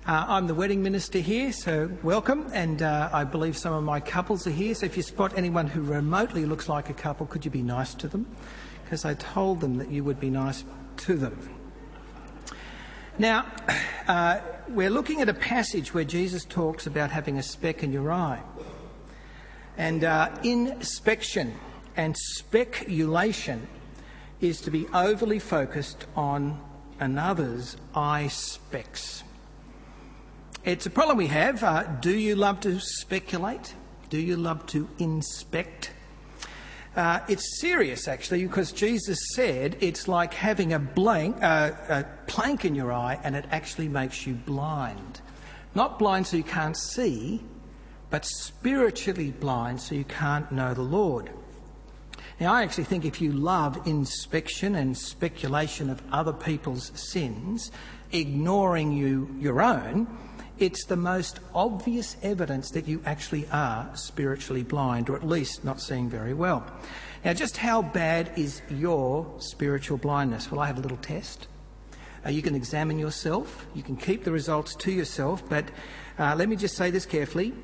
I'm the wedding minister here, so welcome, and I believe some of my couples are here, so if you spot anyone who remotely looks like a couple, could you be nice to them? Because I told them that you would be nice to them. Now, we're looking at a passage where Jesus talks about having a speck in your eye. And inspection and speculation is to be overly focused on another's eye specks. It's a problem we have. Do you love to speculate? Do you love to inspect? It's serious, actually, because Jesus said it's like having a plank in your eye, and it actually makes you blind. Not blind so you can't see, but spiritually blind so you can't know the Lord. Now, I actually think if you love inspection and speculation of other people's sins, ignoring your own, it's the most obvious evidence that you actually are spiritually blind, or at least not seeing very well. Now, just how bad is your spiritual blindness? Well, I have a little test. You can examine yourself. You can keep the results to yourself. But let me just say this carefully.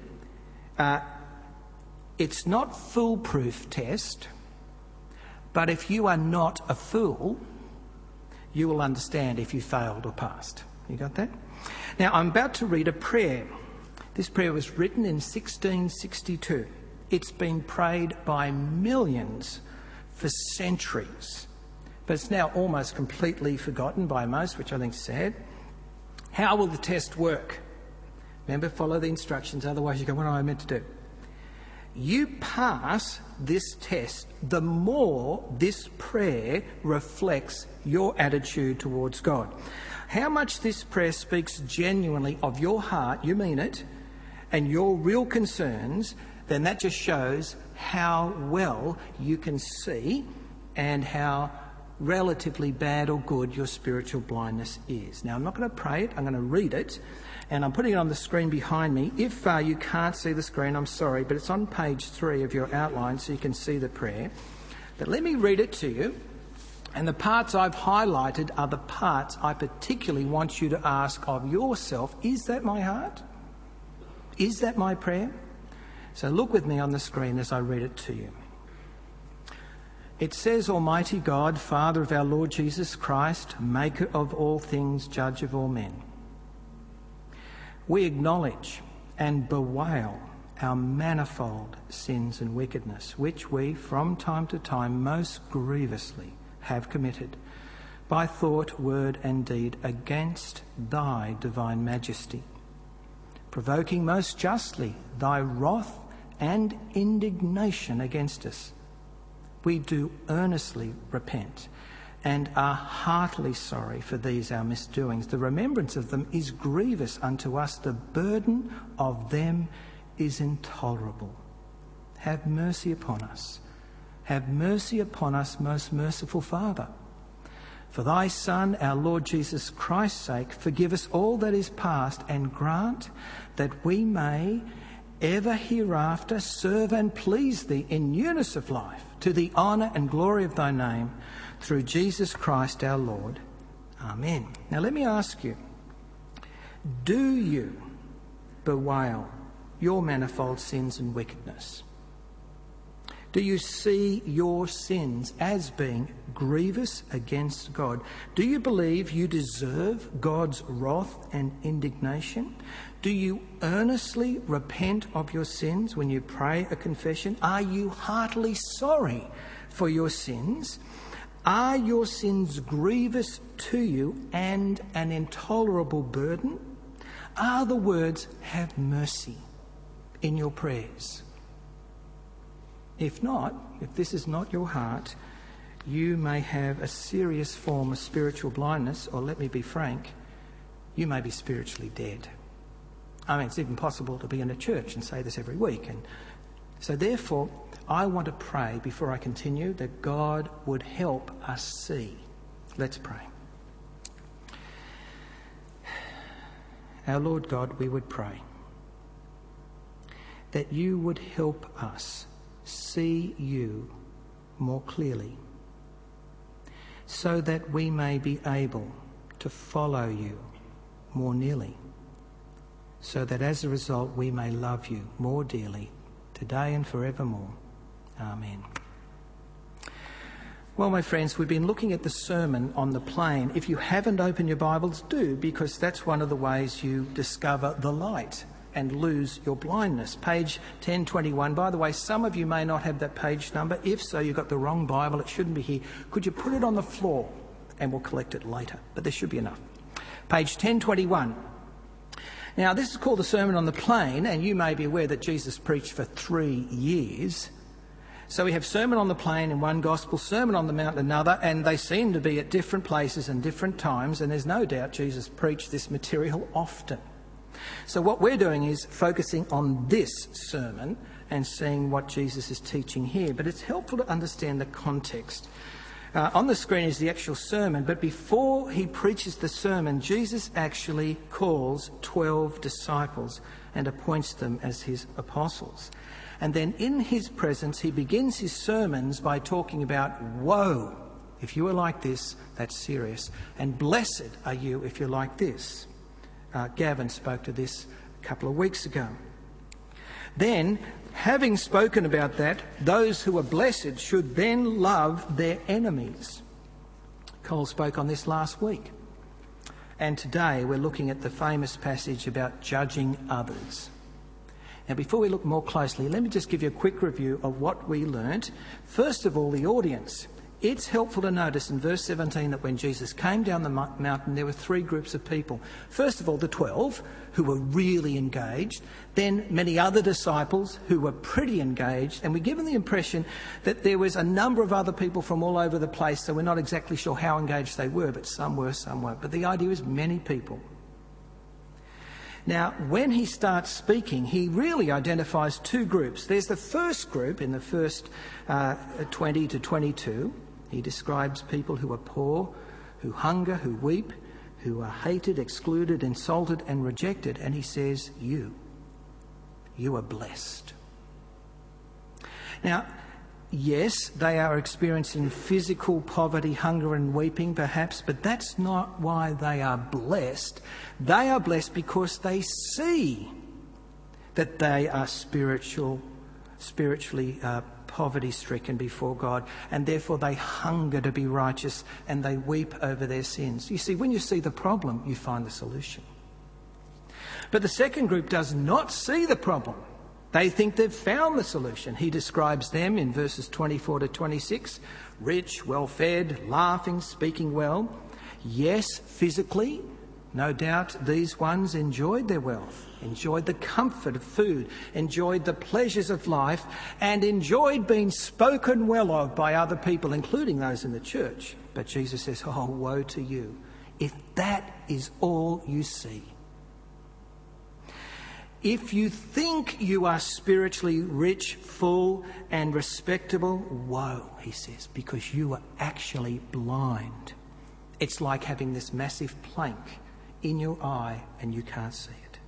It's not foolproof test. But if you are not a fool, you will understand if you failed or passed. You got that? Now, I'm about to read a prayer. This prayer was written in 1662. It's been prayed by millions for centuries, but it's now almost completely forgotten by most, which I think is sad. How will the test work? Remember, follow the instructions, otherwise you go, what am I meant to do? You pass this test, the more this prayer reflects your attitude towards God. How much this prayer speaks genuinely of your heart, you mean it, and your real concerns, then that just shows how well you can see and how relatively bad or good your spiritual blindness is. Now, I'm not going to pray it, I'm going to read it, and I'm putting it on the screen behind me. If you can't see the screen, I'm sorry, but it's on page 3 of your outline so you can see the prayer. But let me read it to you. And the parts I've highlighted are the parts I particularly want you to ask of yourself. Is that my heart? Is that my prayer? So look with me on the screen as I read it to you. It says, Almighty God, Father of our Lord Jesus Christ, maker of all things, judge of all men. We acknowledge and bewail our manifold sins and wickedness, which we from time to time most grievously have committed by thought, word and deed against thy divine majesty, provoking most justly thy wrath and indignation against us. We do earnestly repent and are heartily sorry for these our misdoings. The remembrance of them is grievous unto us. The burden of them is intolerable. Have mercy upon us. Have mercy upon us, most merciful Father. For thy Son, our Lord Jesus Christ's sake, forgive us all that is past, and grant that we may ever hereafter serve and please thee in newness of life, to the honour and glory of thy name, through Jesus Christ our Lord. Amen. Now let me ask you, do you bewail your manifold sins and wickedness? Do you see your sins as being grievous against God? Do you believe you deserve God's wrath and indignation? Do you earnestly repent of your sins when you pray a confession? Are you heartily sorry for your sins? Are your sins grievous to you and an intolerable burden? Are the words, have mercy, in your prayers? If not, if this is not your heart, you may have a serious form of spiritual blindness, or let me be frank, you may be spiritually dead. I mean, it's even possible to be in a church and say this every week. And so therefore, I want to pray before I continue that God would help us see. Let's pray. Our Lord God, we would pray that you would help us see you more clearly, so that we may be able to follow you more nearly. so that as a result we may love you more dearly, today and forevermore. Amen. Well, my friends, we've been looking at the Sermon on the Plain. If you haven't opened your Bibles, do, because that's one of the ways you discover the light and lose your blindness. Page 1021. By the way, some of you may not have that page number. If so, you've got the wrong Bible. It shouldn't be here. Could you put it on the floor and we'll collect it later? But there should be enough. Page 1021. Now, this is called the Sermon on the Plain, and you may be aware that Jesus preached for 3 years. So we have Sermon on the Plain in one gospel, Sermon on the Mount in another, and they seem to be at different places and different times, and there's no doubt Jesus preached this material often. So what we're doing is focusing on this sermon and seeing what Jesus is teaching here. But it's helpful to understand the context. On the screen is the actual sermon, but before he preaches the sermon, Jesus actually calls 12 disciples and appoints them as his apostles. And then in his presence, he begins his sermons by talking about, woe, if you are like this, that's serious, and blessed are you if you're like this. Gavin spoke to this a couple of weeks ago. Then, having spoken about that, those who are blessed should then love their enemies. Cole spoke on this last week. And today we're looking at the famous passage about judging others. Now, before we look more closely, let me just give you a quick review of what we learnt. First of all, the audience. It's helpful to notice in verse 17 that when Jesus came down the mountain, there were 3 groups of people. First of all, the 12, who were really engaged. Then many other disciples who were pretty engaged. And we're given the impression that there was a number of other people from all over the place, so we're not exactly sure how engaged they were, but some were, some weren't. But the idea is many people. Now, when he starts speaking, he really identifies 2 groups. There's the first group in the first 20 to 22. He describes people who are poor, who hunger, who weep, who are hated, excluded, insulted and rejected. And he says, you are blessed. Now, yes, they are experiencing physical poverty, hunger and weeping perhaps, but that's not why they are blessed. They are blessed because they see that they are spiritually poverty-stricken before God, and therefore they hunger to be righteous and they weep over their sins. You see, when you see the problem, you find the solution. But the second group does not see the problem. They think they've found the solution. He describes them in verses 24 to 26, rich, well-fed, laughing, speaking well. Yes, physically, no doubt these ones enjoyed their wealth, enjoyed the comfort of food, enjoyed the pleasures of life, and enjoyed being spoken well of by other people, including those in the church. But Jesus says, oh, woe to you, if that is all you see. If you think you are spiritually rich, full and respectable, woe, he says, because you are actually blind. It's like having this massive plank in your eye and you can't see it.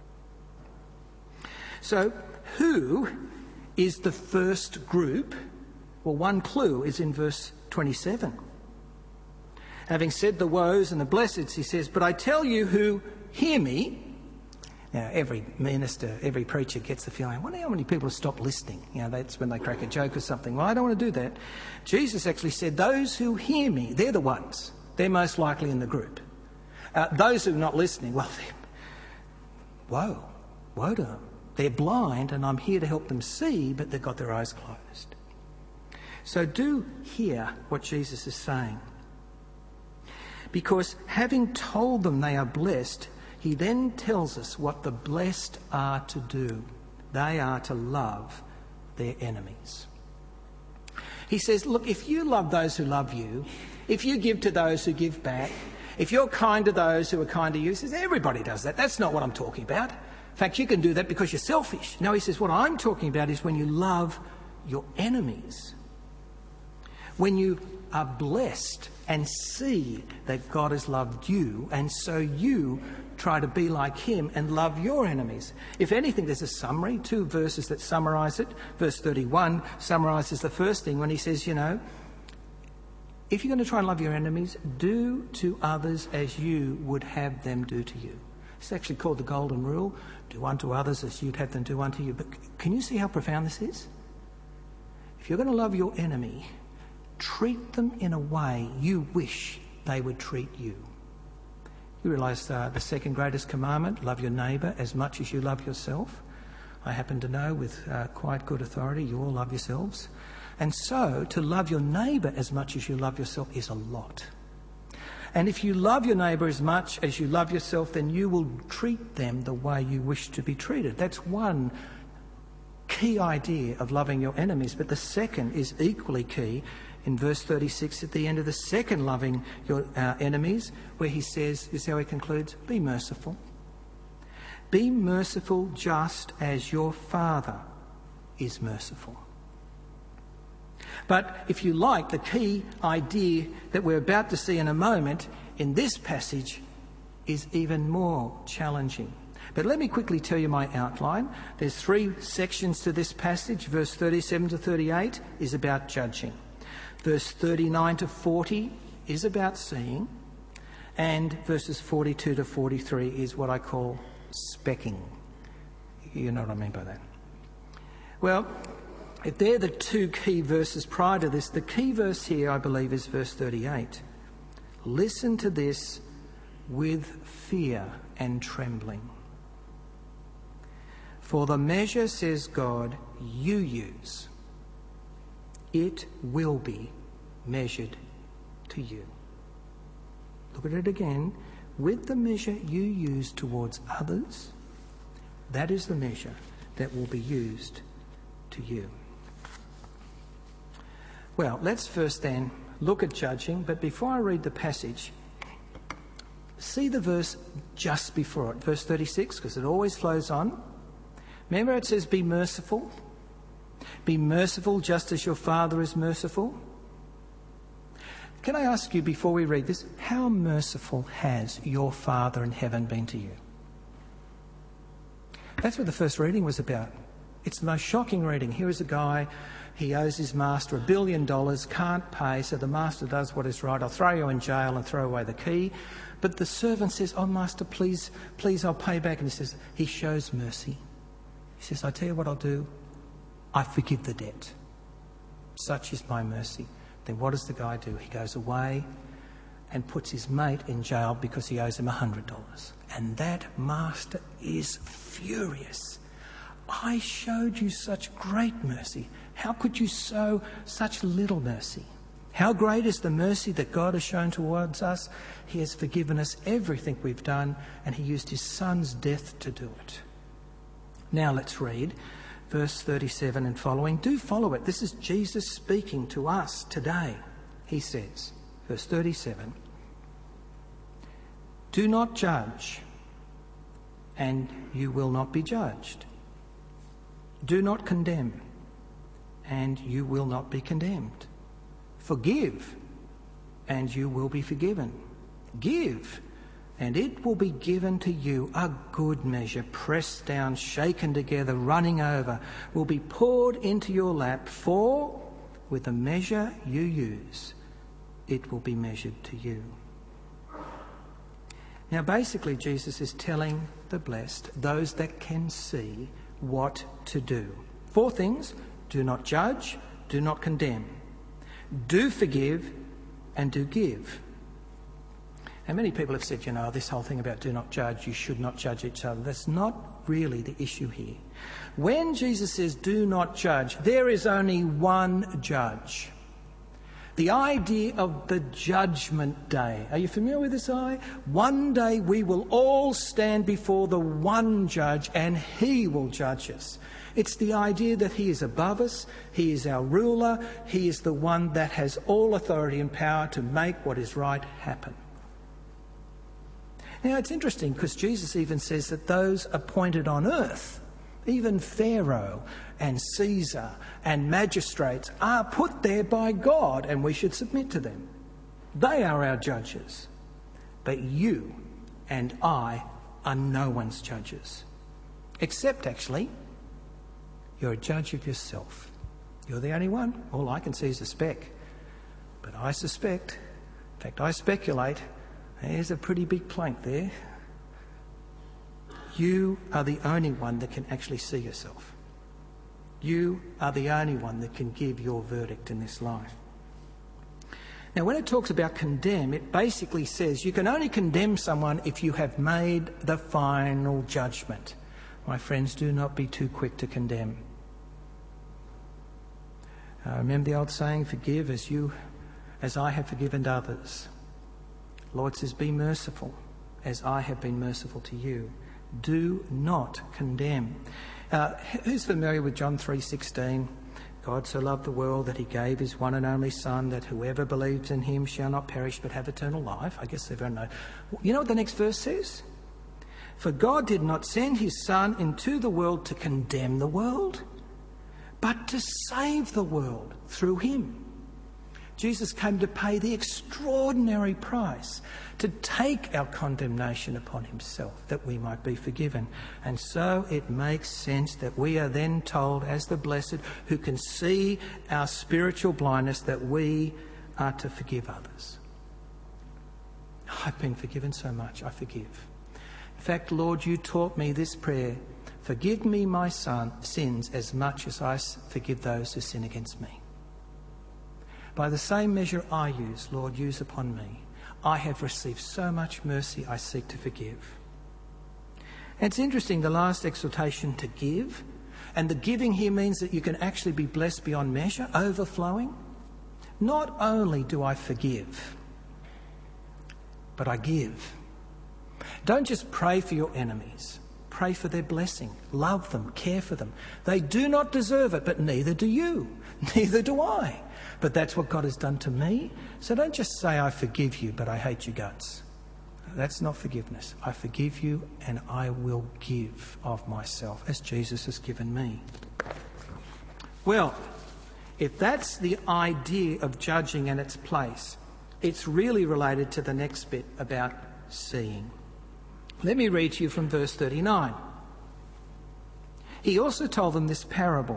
So, who is the first group? Well, one clue is in verse 27. Having said the woes and the blesseds, he says, but I tell you who hear me. Now, every minister, every preacher gets the feeling, I wonder how many people have stopped listening. You know, that's when they crack a joke or something. Well, I don't want to do that. Jesus actually said, those who hear me, they're the ones. They're most likely in the group. Those who are not listening, well, woe to them. They're blind and I'm here to help them see, but they've got their eyes closed. So do hear what Jesus is saying. Because having told them they are blessed, he then tells us what the blessed are to do. They are to love their enemies. He says, look, if you love those who love you, if you give to those who give back, if you're kind to those who are kind to you, he says, everybody does that. That's not what I'm talking about. In fact, you can do that because you're selfish. No, he says, what I'm talking about is when you love your enemies. When you are blessed and see that God has loved you, and so you try to be like him and love your enemies. If anything, there's a summary, 2 verses that summarise it. Verse 31 summarises the first thing when he says, you know, if you're going to try and love your enemies, do to others as you would have them do to you. It's actually called the Golden Rule. Do unto others as you'd have them do unto you. But can you see how profound this is? If you're going to love your enemy, treat them in a way you wish they would treat you. You realise the second greatest commandment, love your neighbour as much as you love yourself. I happen to know with quite good authority you all love yourselves. And so to love your neighbour as much as you love yourself is a lot. And if you love your neighbour as much as you love yourself, then you will treat them the way you wish to be treated. That's one key idea of loving your enemies. But the second is equally key in verse 36 at the end of the second loving your enemies, where he says, this is how he concludes, be merciful. Be merciful just as your Father is merciful. But if you like, the key idea that we're about to see in a moment in this passage is even more challenging. But let me quickly tell you my outline. There's 3 sections to this passage. Verse 37 to 38 is about judging. Verse 39 to 40 is about seeing. And verses 42 to 43 is what I call specking. You know what I mean by that? Well, if they're the 2 key verses prior to this, the key verse here, I believe, is verse 38. Listen to this with fear and trembling. For the measure, says God, you use, it will be measured to you. Look at it again. With the measure you use towards others, that is the measure that will be used to you. Well, let's first then look at judging, but before I read the passage, see the verse just before it, verse 36, because it always flows on. Remember it says, be merciful. Be merciful just as your Father is merciful. Can I ask you before we read this, how merciful has your Father in heaven been to you? That's what the first reading was about. It's the most shocking reading. Here is a guy, he owes his master $1 billion, can't pay, so the master does what is right. I'll throw you in jail and throw away the key. But the servant says, oh, master, please, I'll pay back. And he says, he shows mercy. He says, I tell you what I'll do. I forgive the debt. Such is my mercy. Then what does the guy do? He goes away and puts his mate in jail because he owes him $100. And that master is furious. I showed you such great mercy. How could you show such little mercy? How great is the mercy that God has shown towards us? He has forgiven us everything we've done, and he used his son's death to do it. Now let's read verse 37 and following. Do follow it. This is Jesus speaking to us today. He says, verse 37, do not judge, and you will not be judged. Do not condemn, and you will not be condemned. Forgive, and you will be forgiven. Give, and it will be given to you. A good measure, pressed down, shaken together, running over, will be poured into your lap. For with the measure you use, it will be measured to you. Now, basically, Jesus is telling the blessed, those that can see, what to do. 4 things: do not judge, do not condemn, do forgive, and do give. And many people have said, this whole thing about do not judge, you should not judge each other. That's not really the issue here. When Jesus says do not judge, there is only one judge. The idea of the judgment day. Are you familiar with this idea? One day we will all stand before the one judge and he will judge us. It's the idea that he is above us, he is our ruler, he is the one that has all authority and power to make what is right happen. Now it's interesting because Jesus even says that those appointed on earth, even Pharaoh and Caesar and magistrates, are put there by God and we should submit to them. They are our judges. But you and I are no one's judges. Except, actually, you're a judge of yourself. You're the only one. All I can see is a speck. But I suspect, in fact I speculate, there's a pretty big plank there. you are the only one that can actually see yourself. You are the only one that can give your verdict in this life. Now, when it talks about condemn, it basically says you can only condemn someone if you have made the final judgment. My friends, do not be too quick to condemn. Remember the old saying, forgive as I have forgiven others. Lord says, be merciful as I have been merciful to you. Do not condemn. Who's familiar with John 3:16? God so loved the world that he gave his one and only Son, that whoever believes in him shall not perish but have eternal life. I guess everyone knows. You know what the next verse says? For God did not send his Son into the world to condemn the world, but to save the world through him. Jesus came to pay the extraordinary price, to take our condemnation upon himself, that we might be forgiven. And so it makes sense that we are then told, as the blessed who can see our spiritual blindness, that we are to forgive others. I've been forgiven so much, I forgive. In fact, Lord, you taught me this prayer: forgive me my sins as much as I forgive those who sin against me. By the same measure I use, Lord, use upon me. I have received so much mercy, I seek to forgive. And it's interesting, the last exhortation, to give. And the giving here means that you can actually be blessed beyond measure, overflowing. Not only do I forgive, but I give. Don't just pray for your enemies. Pray for their blessing. Love them. Care for them. They do not deserve it, but neither do you. Neither do I. But that's what God has done to me. So don't just say, I forgive you, but I hate your guts. That's not forgiveness. I forgive you and I will give of myself as Jesus has given me. Well, if that's the idea of judging and its place, it's really related to the next bit about seeing. Let me read to you from verse 39. He also told them this parable.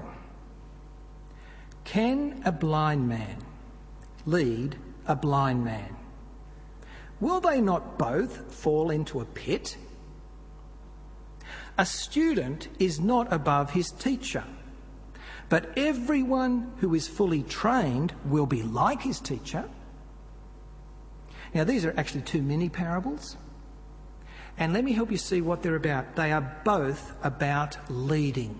Can a blind man lead a blind man? Will they not both fall into a pit? A student is not above his teacher, but everyone who is fully trained will be like his teacher. Now, these are actually two mini parables. And let me help you see what they're about. They are both about leading.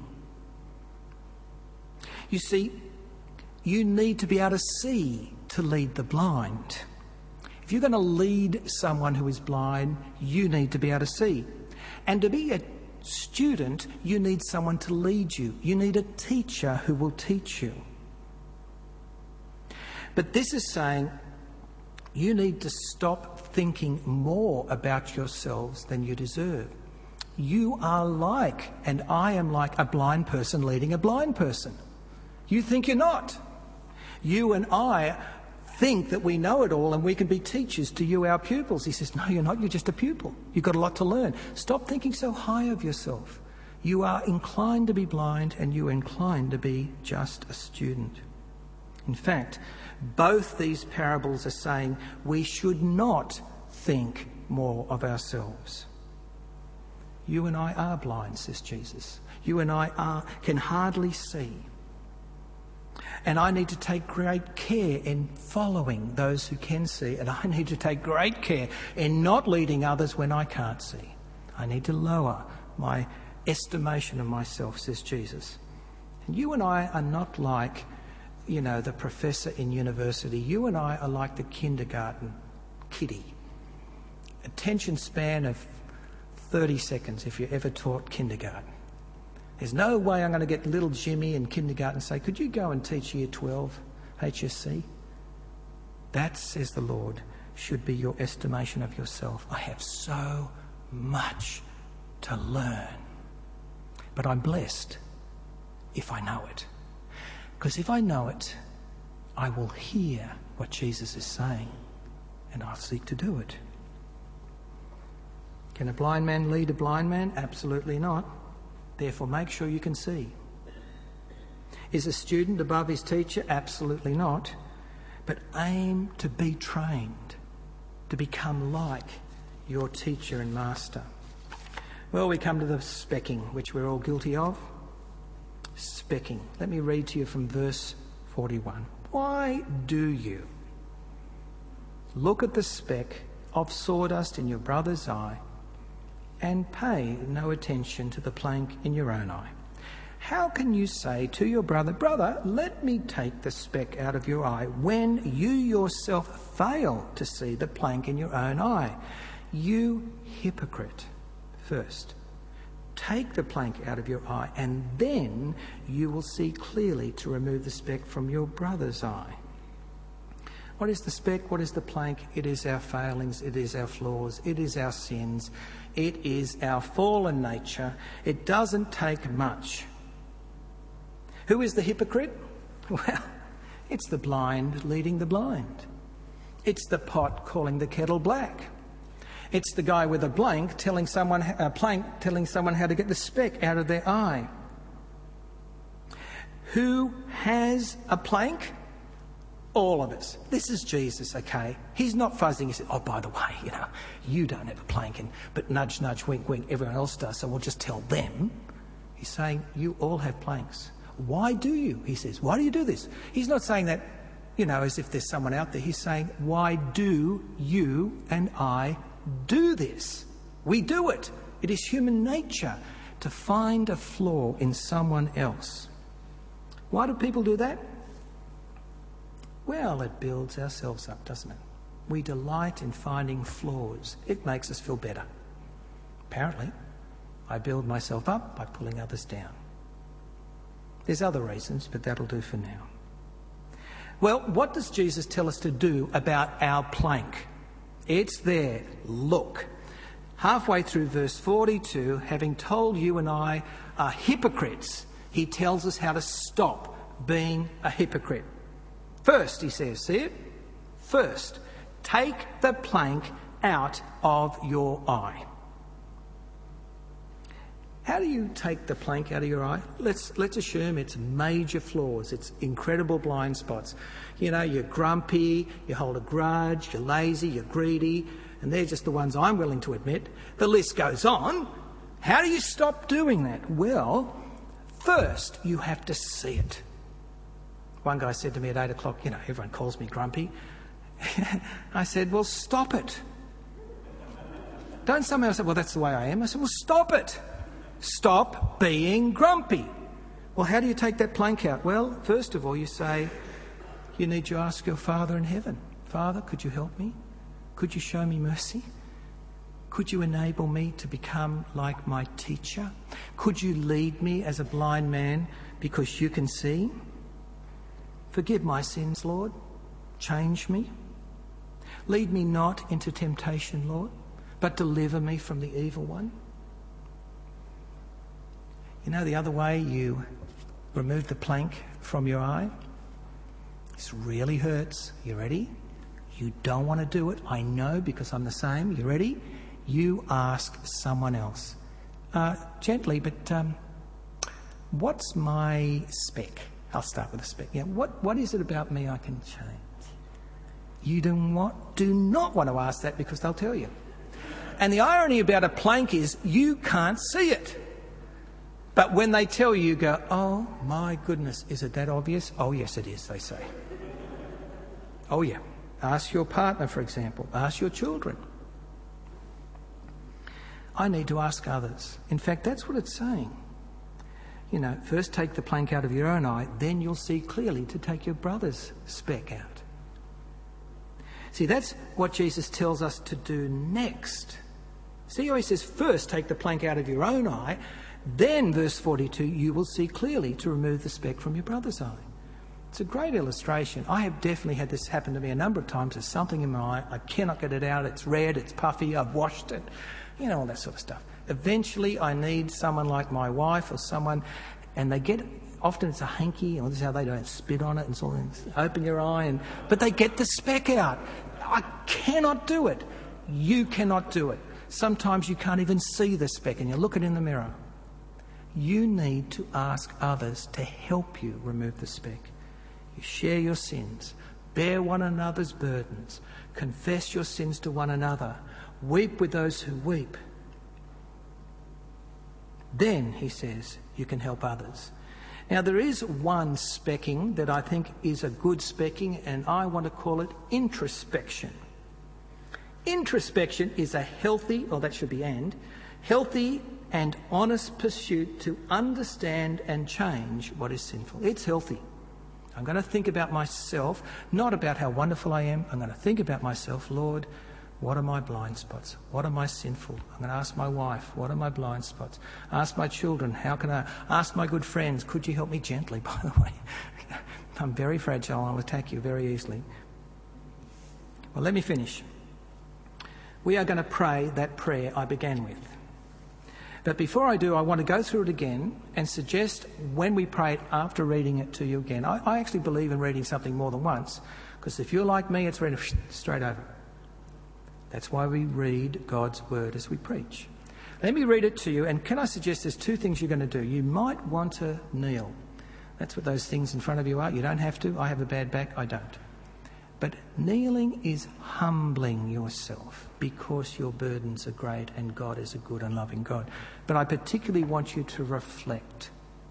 You see, you need to be able to see to lead the blind. If you're going to lead someone who is blind, you need to be able to see. And to be a student, you need someone to lead you. You need a teacher who will teach you. But this is saying you need to stop thinking more about yourselves than you deserve. You are like, and I am like, a blind person leading a blind person. You think you're not. You and I think that we know it all and we can be teachers to you, our pupils. He says, no, you're not. You're just a pupil. You've got a lot to learn. Stop thinking so high of yourself. You are inclined to be blind and you are inclined to be just a student. In fact, both these parables are saying we should not think more of ourselves. You and I are blind, says Jesus. You and I can hardly see. And I need to take great care in following those who can see. And I need to take great care in not leading others when I can't see. I need to lower my estimation of myself, says Jesus. And you and I are not like, the professor in university. You and I are like the kindergarten kiddie. Attention span of 30 seconds if you ever taught kindergarten. There's no way I'm going to get little Jimmy in kindergarten and say, could you go and teach year 12 HSC? That, says the Lord, should be your estimation of yourself. I have so much to learn. But I'm blessed if I know it. Because if I know it, I will hear what Jesus is saying and I'll seek to do it. Can a blind man lead a blind man? Absolutely not. Therefore, make sure you can see. Is a student above his teacher? Absolutely not. But aim to be trained, to become like your teacher and master. Well, we come to the specking, which we're all guilty of. Specking. Let me read to you from verse 41. Why do you look at the speck of sawdust in your brother's eye and pay no attention to the plank in your own eye? How can you say to your brother, "Brother, let me take the speck out of your eye," when you yourself fail to see the plank in your own eye? You hypocrite. First, take the plank out of your eye, and then you will see clearly to remove the speck from your brother's eye. What is the speck? What is the plank? It is our failings. It is our flaws. It is our sins. It is our fallen nature. It doesn't take much. Who is the hypocrite? Well, it's the blind leading the blind. It's the pot calling the kettle black. It's the guy with a plank telling someone how to get the speck out of their eye. Who has a plank? All of us. This is Jesus, okay? He's not fuzzing. He said, "Oh, by the way, you don't have a plank, but nudge, nudge, wink, wink, everyone else does, so we'll just tell them." He's saying, you all have planks. Why do you? He says, why do you do this? He's not saying that, as if there's someone out there. He's saying, why do you and I do this? We do it. It is human nature to find a flaw in someone else. Why do people do that? Well, it builds ourselves up, doesn't it? We delight in finding flaws. It makes us feel better. Apparently, I build myself up by pulling others down. There's other reasons, but that'll do for now. Well, what does Jesus tell us to do about our plank? It's there. Look. Halfway through verse 42, having told you and I are hypocrites, he tells us how to stop being a hypocrite. First, he says, see it? First, take the plank out of your eye. How do you take the plank out of your eye? Let's assume it's major flaws, it's incredible blind spots. You're grumpy, you hold a grudge, you're lazy, you're greedy, and they're just the ones I'm willing to admit. The list goes on. How do you stop doing that? Well, first you have to see it. One guy said to me at 8 o'clock, everyone calls me grumpy. I said, well, stop it. Don't somehow say, well, that's the way I am. I said, well, stop it. Stop being grumpy. Well, how do you take that plank out? Well, first of all, you say, you need to ask your Father in heaven. Father, could you help me? Could you show me mercy? Could you enable me to become like my teacher? Could you lead me as a blind man because you can see? Forgive my sins, Lord. Change me. Lead me not into temptation, Lord, but deliver me from the evil one. The other way you remove the plank from your eye? This really hurts. You ready? You don't want to do it. I know because I'm the same. You ready? You ask someone else. Gently, but what's my speck? I'll start with a speck. What is it about me I can change? You do not want to ask that because they'll tell you. And the irony about a plank is you can't see it. But when they tell you, you go, oh my goodness, is it that obvious? Oh yes it is, they say. Oh yeah. Ask your partner, for example. Ask your children. I need to ask others. In fact, that's what it's saying. First take the plank out of your own eye, then you'll see clearly to take your brother's speck out. See, that's what Jesus tells us to do next. See how he says, first take the plank out of your own eye, then, verse 42, you will see clearly to remove the speck from your brother's eye. It's a great illustration. I have definitely had this happen to me a number of times. There's something in my eye. I cannot get it out. It's red. It's puffy. I've washed it. All that sort of stuff. Eventually, I need someone like my wife or someone, and they get, often it's a hanky, or this is how they don't spit on it and sort of open your eye, but they get the speck out. I cannot do it. You cannot do it. Sometimes you can't even see the speck, and you look it in the mirror. You need to ask others to help you remove the speck. You share your sins, bear one another's burdens, confess your sins to one another, weep with those who weep. Then, he says, you can help others. Now, there is one specking that I think is a good specking, and I want to call it introspection. Introspection is a healthy and honest pursuit to understand and change what is sinful. It's healthy. I'm going to think about myself, not about how wonderful I am. I'm going to think about myself. Lord, what are my blind spots? What am I sinful? I'm going to ask my wife, what are my blind spots? Ask my children, how can I? Ask my good friends, could you help me gently, by the way? I'm very fragile. I'll attack you very easily. Well, let me finish. We are going to pray that prayer I began with. But before I do, I want to go through it again and suggest when we pray it after reading it to you again. I actually believe in reading something more than once, because if you're like me, it's read straight over. That's why we read God's word as we preach. Let me read it to you, and can I suggest there's two things you're going to do. You might want to kneel. That's what those things in front of you are. You don't have to. I have a bad back. I don't. But kneeling is humbling yourself because your burdens are great and God is a good and loving God. But I particularly want you to reflect.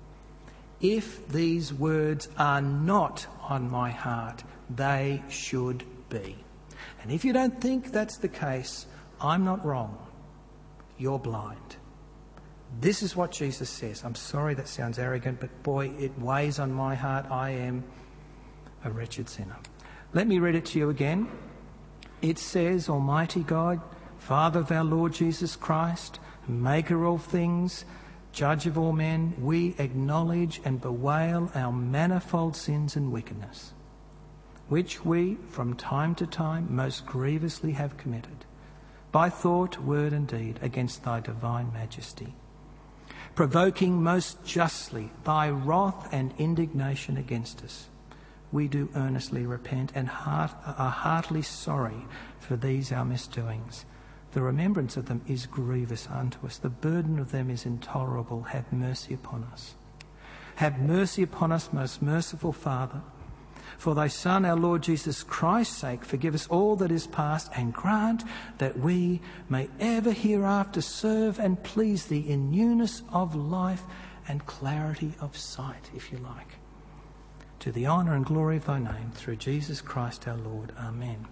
If these words are not on my heart, they should be. And if you don't think that's the case, I'm not wrong. You're blind. This is what Jesus says. I'm sorry that sounds arrogant, but boy, it weighs on my heart. I am a wretched sinner. Let me read it to you again. It says, Almighty God, Father of our Lord Jesus Christ, Maker of all things, Judge of all men, we acknowledge and bewail our manifold sins and wickedness, which we from time to time most grievously have committed, by thought, word and deed, against thy divine majesty, provoking most justly thy wrath and indignation against us. We do earnestly repent and are heartily sorry for these our misdoings. The remembrance of them is grievous unto us. The burden of them is intolerable. Have mercy upon us. Have mercy upon us, most merciful Father. For thy Son, our Lord Jesus Christ's sake, forgive us all that is past, and grant that we may ever hereafter serve and please thee in newness of life and clarity of sight, if you like. To the honour and glory of thy name, through Jesus Christ our Lord. Amen.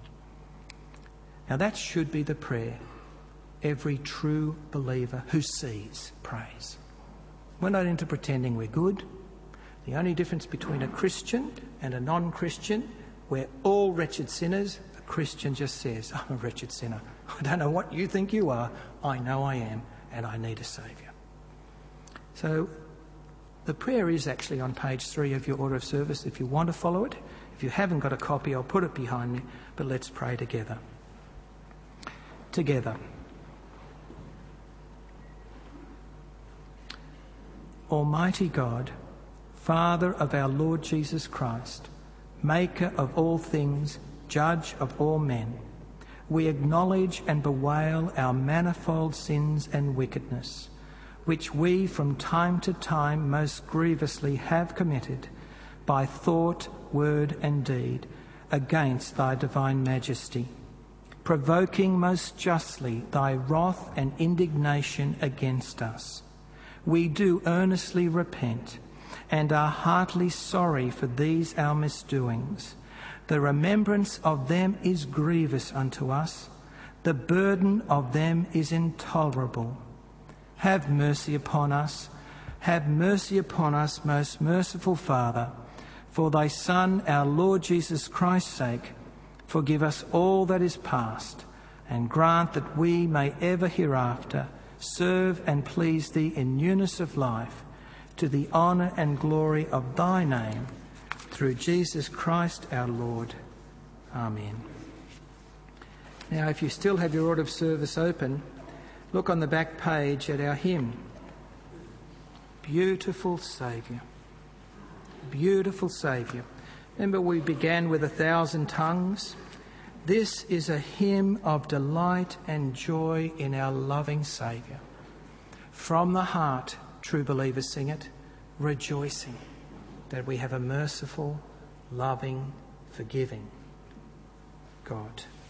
Now that should be the prayer every true believer who sees prays. We're not into pretending we're good. The only difference between a Christian and a non-Christian, we're all wretched sinners. A Christian just says, I'm a wretched sinner. I don't know what you think you are. I know I am, and I need a saviour. So the prayer is actually on page 3 of your order of service if you want to follow it. If you haven't got a copy, I'll put it behind me, but let's pray together. Together. Almighty God, Father of our Lord Jesus Christ, Maker of all things, Judge of all men, we acknowledge and bewail our manifold sins and wickedness, which we from time to time most grievously have committed by thought, word and deed against thy divine majesty, provoking most justly thy wrath and indignation against us. We do earnestly repent and are heartily sorry for these our misdoings. The remembrance of them is grievous unto us. The burden of them is intolerable. Have mercy upon us. Have mercy upon us, most merciful Father. For thy Son, our Lord Jesus Christ's sake, forgive us all that is past, and grant that we may ever hereafter serve and please thee in newness of life, to the honour and glory of thy name, through Jesus Christ our Lord. Amen. Now, if you still have your order of service open, look on the back page at our hymn. Beautiful Saviour. Beautiful Saviour. Remember we began with 1,000 tongues? This is a hymn of delight and joy in our loving Saviour. From the heart, true believers sing it, rejoicing that we have a merciful, loving, forgiving God.